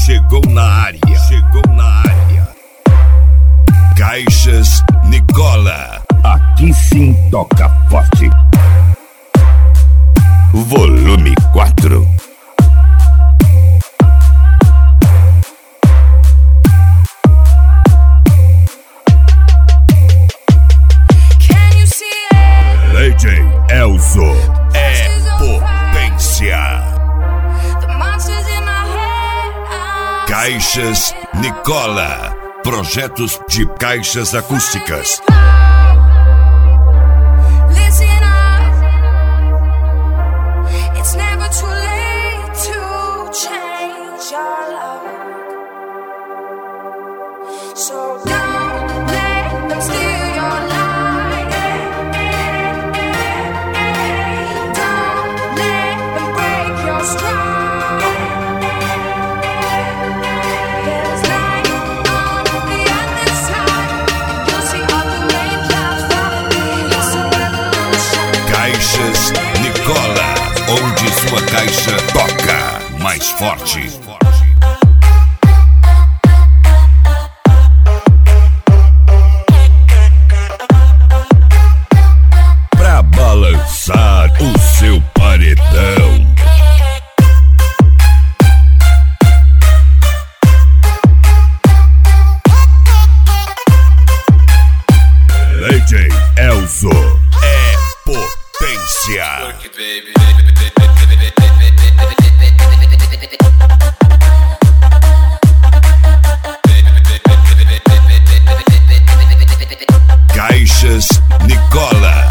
Chegou na área. Caixas Nicola. Aqui sim toca forte. Volume 4. DJ Elzo é potência. Caixas Nicola. Projetos de caixas acústicas. So don't let them steal your light. Don't let them break your stride. There's light on the other side. You'll see all the rain clouds falling. It's a revolution. Caixas Nicola, onde sua caixa toca mais forte. Balançar o seu paredão. DJ Elzo é potência. Caixas Nicola.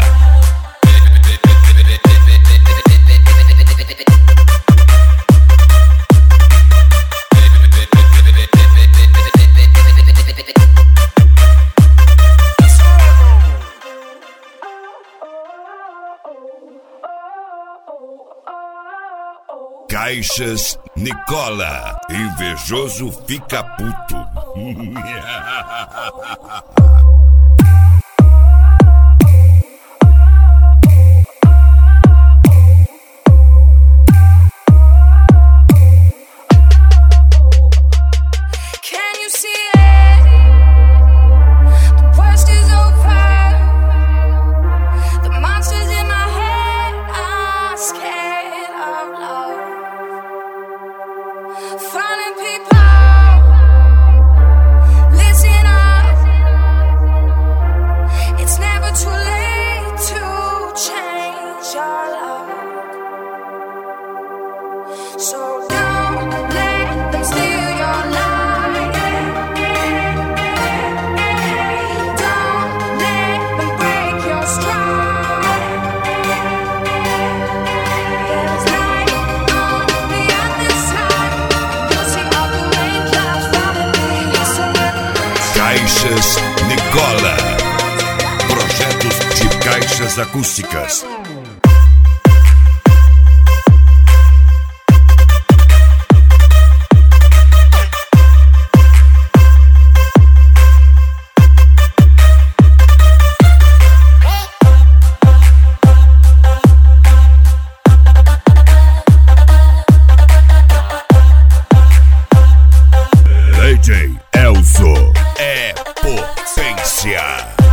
Caixas Nicola. Invejoso fica puto. Can you see it? The worst is over. The monsters in my head are scared of love. Falling people, listen up. It's never too late to change your love. So don't let them steal your light. Don't let them break your stride. There's light on the other side. You'll see all the rain clouds falling. It's a revolution. Caixas Nicola. Projetos de caixas acústicas. DJ Elzo é potência.